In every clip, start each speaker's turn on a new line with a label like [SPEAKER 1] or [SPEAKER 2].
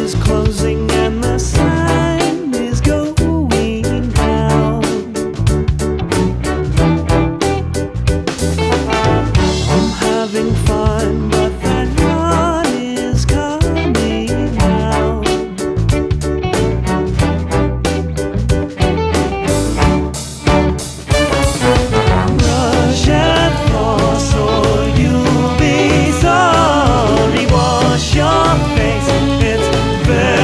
[SPEAKER 1] is closing and the sign is going down. I'm having fun, but that yawn is coming out. Brush and floss or you'll be sorry. Wash your face, it's very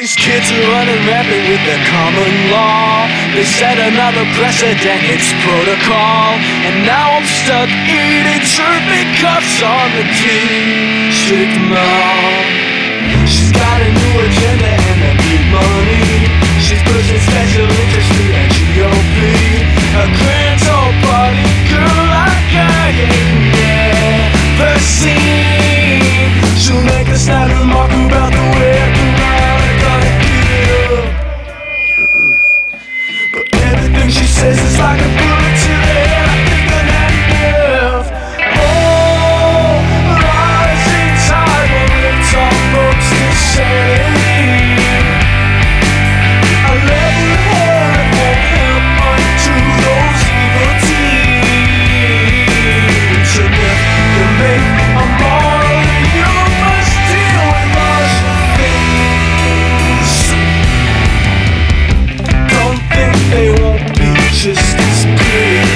[SPEAKER 1] these kids are running rampant with the common law. They set another precedent, it's protocol. And now I'm stuck eating turpid cuffs on the district mall. She's got a new agenda and a big money. She's pushing special interest to the GOP. A grand old party girl like I ain't never seen. She'll make a snide remark about the way I do around and gonna get up. But everything she says is like a bullet to the head. I think I've had enough. Oh, rising tide will lift all folks to say. A level head won't help unto those evil deeds. And if you make a moral, you must deal with us things. Don't think they won't be just as good.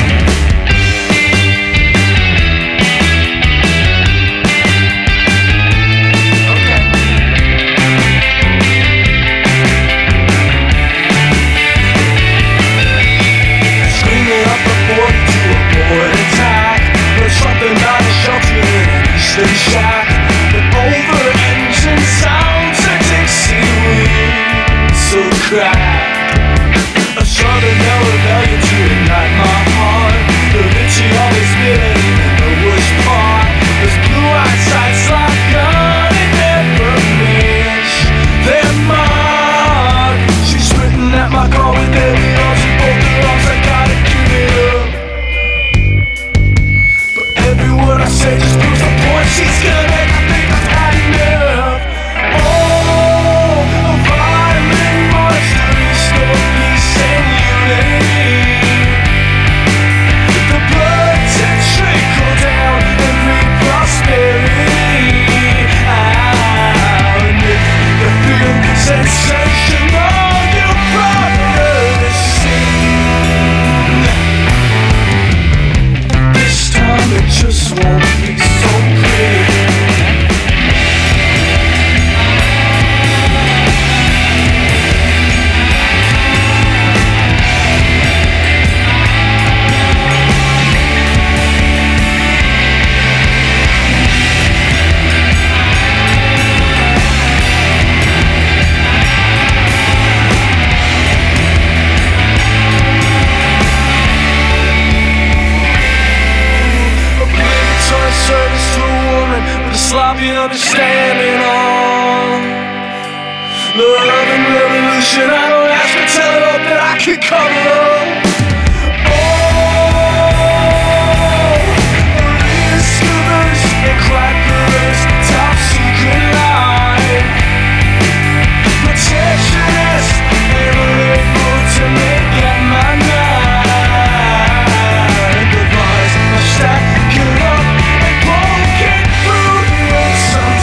[SPEAKER 1] Shack, but over engine sounds a Dixie whistle crack. A southern rebellion to ignite my heart. The vitriol is spilling in the worst part. Those blue-eyed sights like God and never miss their mark. She's written at my call with every arms and both her arms. I gotta give it up. But every word I say just proves the point she's gonna make. I think I've had enough. Oh, a violent monster restore peace and unity. The blood to trickle down and reap prosperity. And if you feel sensational, you probably sing. This time it just won't be so pretty. Obligatory service to a woman with a sloppy understanding on love and revolution. I don't ask for tell it all that I can cover up. Oh, arena scooters and crackers, top secret life. Protectionist and able to make up my mind. The lies are stacking up and poking through the earth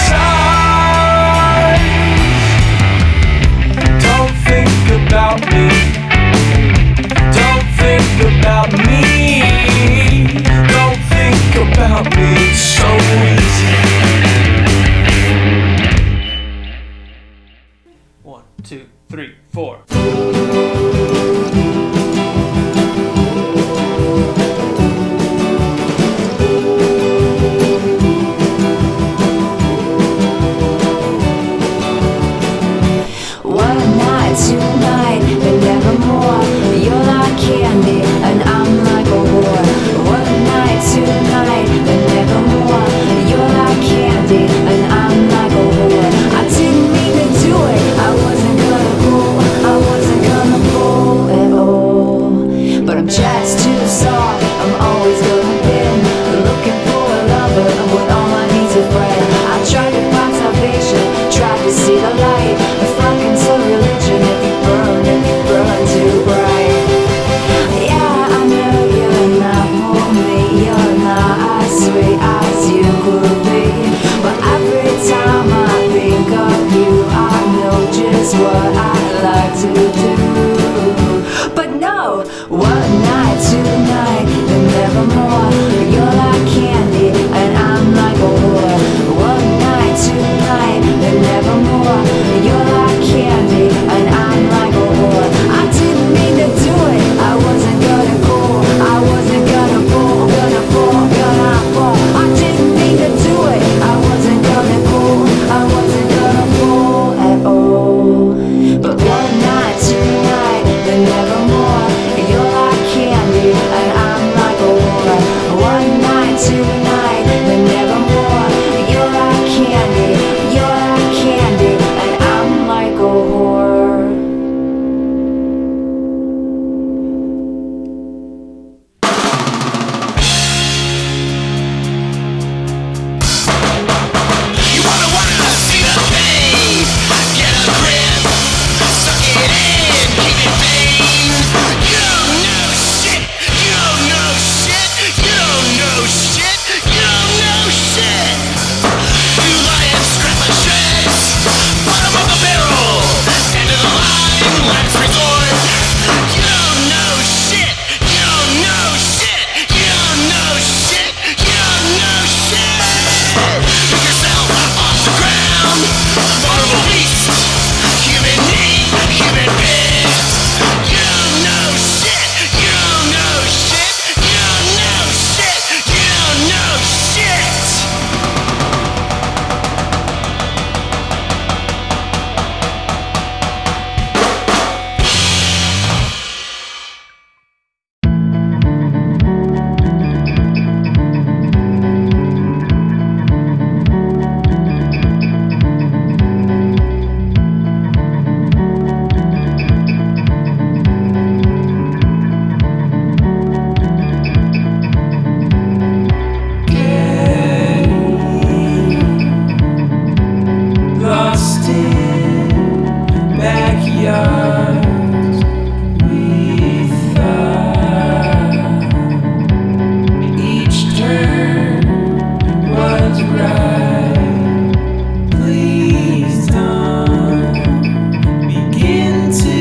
[SPEAKER 1] sometimes. Don't think about me. Don't think about me. Don't think about me. It's so easy. 1, 2, 3, 4.
[SPEAKER 2] One night, tonight, but never more. You're like candy, and I'm like a whore. One night, tonight, but never more. You're like candy, and I'm like a whore. I didn't mean to do it. I wasn't gonna fool. I wasn't gonna fool at all. But I'm just too soft. I'm always gonna bend, looking for a lover when all my needs are friend. I tried to find salvation, tried to see the light. Flock into religion if you burn too bright. Yeah, I know you're not for me. You're not as sweet as you could be. But every time I think of you, I know just what I'd like to do. But no, one night, tonight, and never more. You're like candy, and I'm like a whore. One night, tonight, and never more. You're like candy. whole. But one night, tonight, then nevermore. You're like candy, and I'm like a whore. One night, tonight, then nevermore. You're like candy, and I'm like a whore.
[SPEAKER 1] You wanna see the pain? Get a grip, suck it in, keep it vain. You don't know shit, you don't know shit, you don't know shit, you don't know shit. You lie and scrap and shreds, bottom of the barrel, end of the line, last resort. You don't know shit, you don't know shit, you don't know shit, you don't know shit. Pick yourself off the ground, vulnerable beast, human need, human piss. You don't know shit, you don't know shit, you don't know shit, you don't know shit. Lost in backyards, we thought each turn was right. Please don't begin to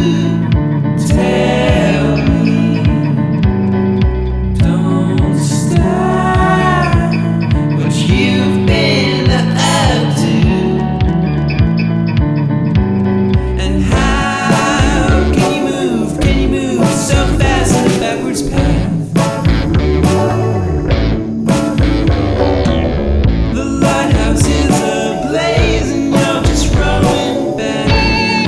[SPEAKER 1] tell me. Don't stop what you've been up to. And how can you move so fast in a backwards path? The lighthouse is ablaze and you're just rowing back in.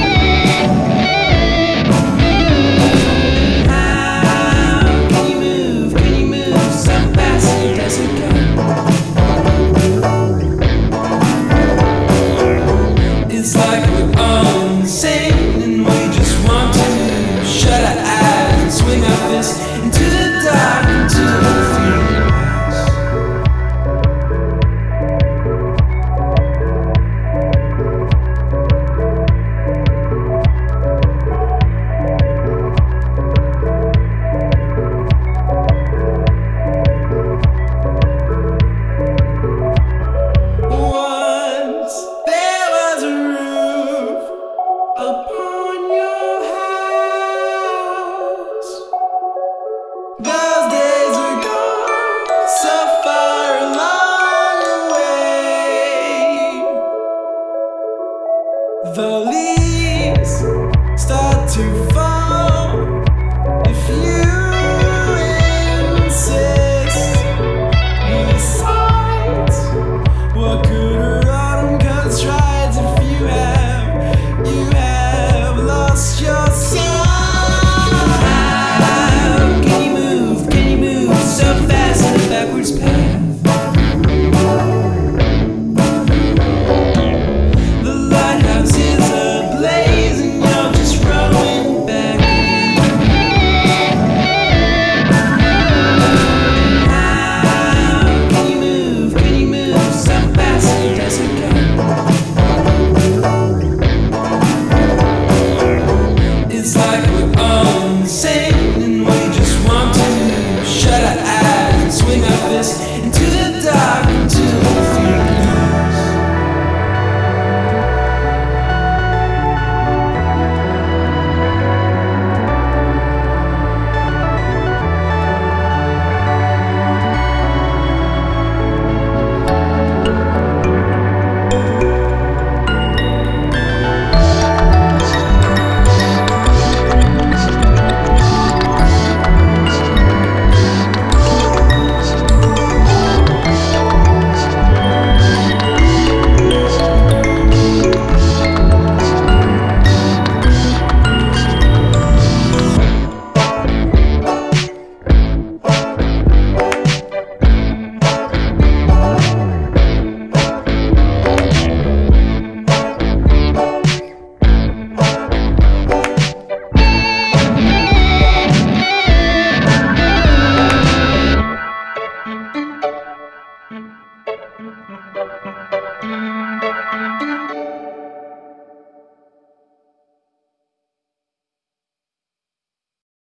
[SPEAKER 1] How can you move so fast in a desert cat? It's like we're all insane and we just want to shut our eyes and swing our fists into the dark, into the fear. Once there was a roof upon your house. Those days are gone, so far along away. The leaves start to fall if you